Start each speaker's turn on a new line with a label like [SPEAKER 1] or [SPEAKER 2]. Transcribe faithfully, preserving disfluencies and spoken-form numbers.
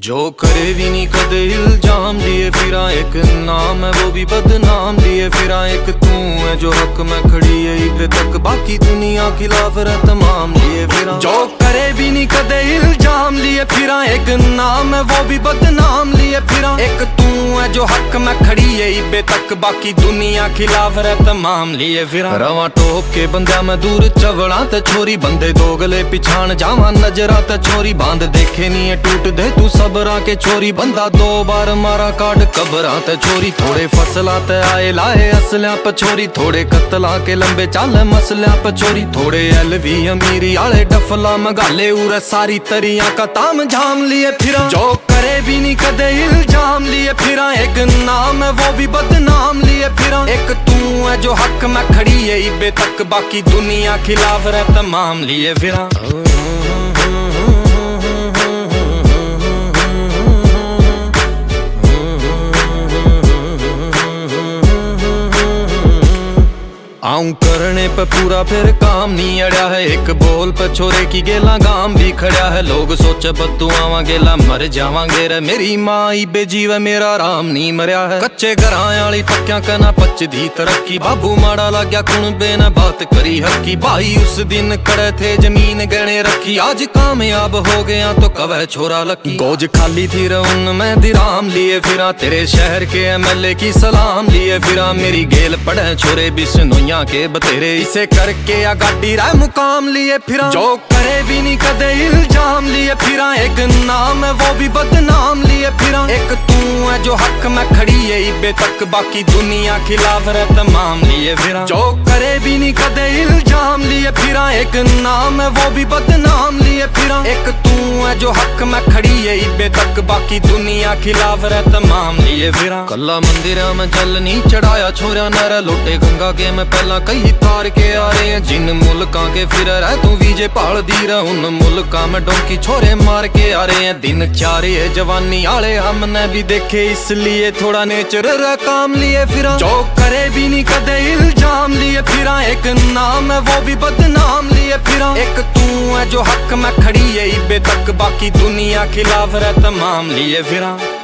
[SPEAKER 1] जो करे भी नहीं कदे इल्जाम लिए फिरा, एक नाम है वो भी बदनाम लिए फिरा। एक तू है जो हक में खड़ी है इबे तक, बाकी दुनिया खिलाफ है तमाम लिए फिरा। जो करे भी नहीं कदे इल्जाम लिए फिरा, एक नाम है वो भी बदनाम लिए फिरा। एक तू है जो हक में खड़ी है इबे तक, बाकी दुनिया खिलाफ है तमाम लिए फिरा। रवा टोप के बंदा मैं दूर चवड़ा ते छोरी, बंदे दोगले पिछाण जावा नजरा ते छोरी। बांध देखे नहीं है टूट दे तू सबरा के छोरी, बंदा दो बार मारा काट कबरा ते छोरी। थोड़े फसला ते आए लाए असल्या पे छोरी, थोड़े कतला के लंबे चाले मसल्या पे छोरी। थोड़े एलवी अमीरी आले डफला मगाले उरे सारी तरिया का ताम झाम लिए फिरा। जो करे भी नहीं कदे इल्जाम लिए फिरा, एक नाम है वो भी बदनाम लिए फिरा। एक तू है जो हक में खड़ी है इबे तक, बाकी दुनिया खिलाफ है तमाम लिए फिरा। आऊं करने पे पूरा फिर काम नहीं अड़ा है, एक बोल पे छोरे की गेला गाम भी खड़ा है। लोग सोचे बत्तू आवा गेला मर जावांगे रे, मेरी माँ इबे जीवे मेरा राम नहीं मरिया है। कच्चे घरां आली टक्या कना पच दी तरक्की, बाबू माड़ा लाग्या कुणबे ने बात करी हकी। भाई उस दिन कड़े थे जमीन गहने रखी, आज कामयाब हो गया तो कवे छोरा लकी। गोज खाली थी रउन में दिराम लिए फिरा, तेरे शहर के एमएलए की सलाम लिए फिरा। मेरी गेल पड़े छोरे बिश्नोइया के बतेरे, इसे करके या गाड़ी राय मुकाम लिए फिरा। जो करे भी नहीं कदे इल्जाम लिए फिरा, एक नाम है वो भी बदनाम लिए फिरा। एक तू है जो हक में खड़ी है इबे तक, बाकी दुनिया खिलाफ है तमाम लिए फिरा। जो करे भी नहीं कदे इल्जाम लिए फिरा, एक नाम है वो भी बदनाम लिए फिरा। एक तू है जो हक में खड़ी है इबे तक, बाकी दुनिया खिलाफ है तमाम लिए फिरा। कल्ला मंदिरा में जल नहीं चढ़ाया छोरा नर, लोटे गंगा के मैं पहला कई तार के आ रहे हैं। जिन मुल्का के फिर रह तू वीजे पाल दी रह, उन मुल्का में डोंकी छोरे मार के आ रहे हैं। दिन चारे जवानी आले हमने भी देखे, इसलिए थोड़ा नेचर काम लिए फिरा। जो करे भी नहीं कदे इल्जाम लिए फिरा, एक नाम है वो भी बदनाम लिए फिरा। एक तू है जो हक में खड़ी है इबे तक, बाकी दुनिया खिलाफ है तमाम लिए फिरा।